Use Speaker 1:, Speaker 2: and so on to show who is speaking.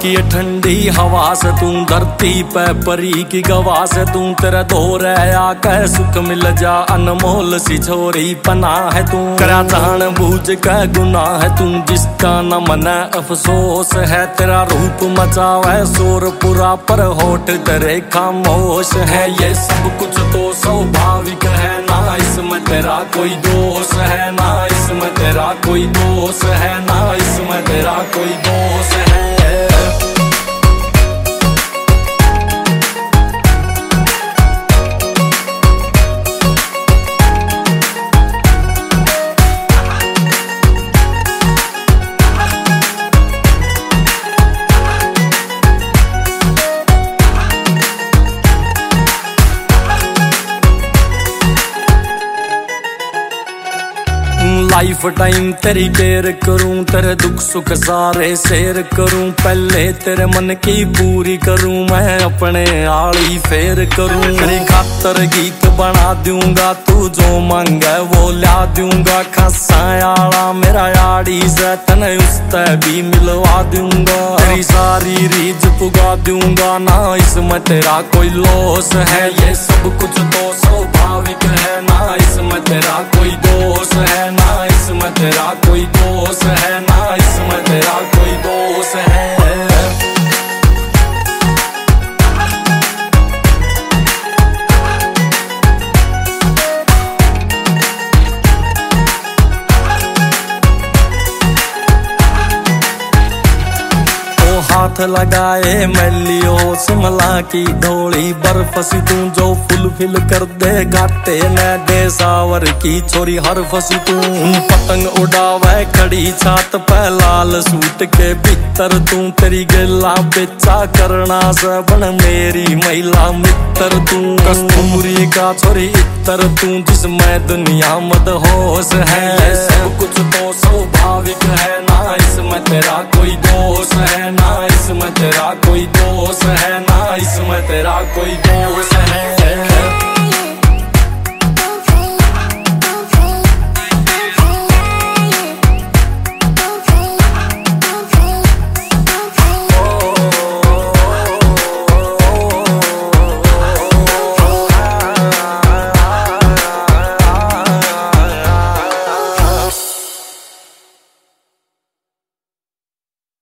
Speaker 1: की ठंडी हवा से तू धरती पे परी की गवा से तू तेरा दौर आके सुख मिल जा अनमोल सी छोरी पना है तू करा जान बूझ के गुनाह है तू जिसका न मना अफसोस है तेरा रूप मचावे शोर पूरा पर होठ तेरे खामोश है ये सब कुछ तो स्वाभाविक है ना इसमें तेरा कोई दोष है ना इसमें तेरा कोई दोष है ना इसमें तेरा कोई दोष है। लाइफ टाइम तेरी केयर करूं तेरे दुख सुख सारे शेयर करूं पहले तेरे मन की पूरी करूं मैं अपने आली फेर करूं तेरी खातर गीत बना दूंगा तू जो मांगे वो ला दूंगा खासा आला मेरा याड़ी से तने उससे भी मिलवा दूंगा तेरी सारी रीझ पुगा दूंगा ना इसमें तेरा कोई लॉस है ये सब कुछ तो स्वाभाविक है ना इसमें तेरा कोई दोष है ना इसमें तेरा कोई दोष है ना इसमें तेरा कोई दोष है। हाथ लगाए मैलियो शिमला की ढोली बर्फ सी तू जो फुल फिल कर दे घाटे न दे सावर की छोरी हर फसी तू पतंग उड़ावे खड़ी छात पे लाल सूट के भीतर तू तेरी गला बेचा करना से बन मेरी महिला मित्र तू कस्तूरी का छोरी इतर तू जिसमें दुनिया मदहोश है ये सब कुछ तो स्वाभाविक है ना इसमें तेरा कोई दोष है ना इसमें तेरा कोई दोष है ना इसमें तेरा कोई दोष है।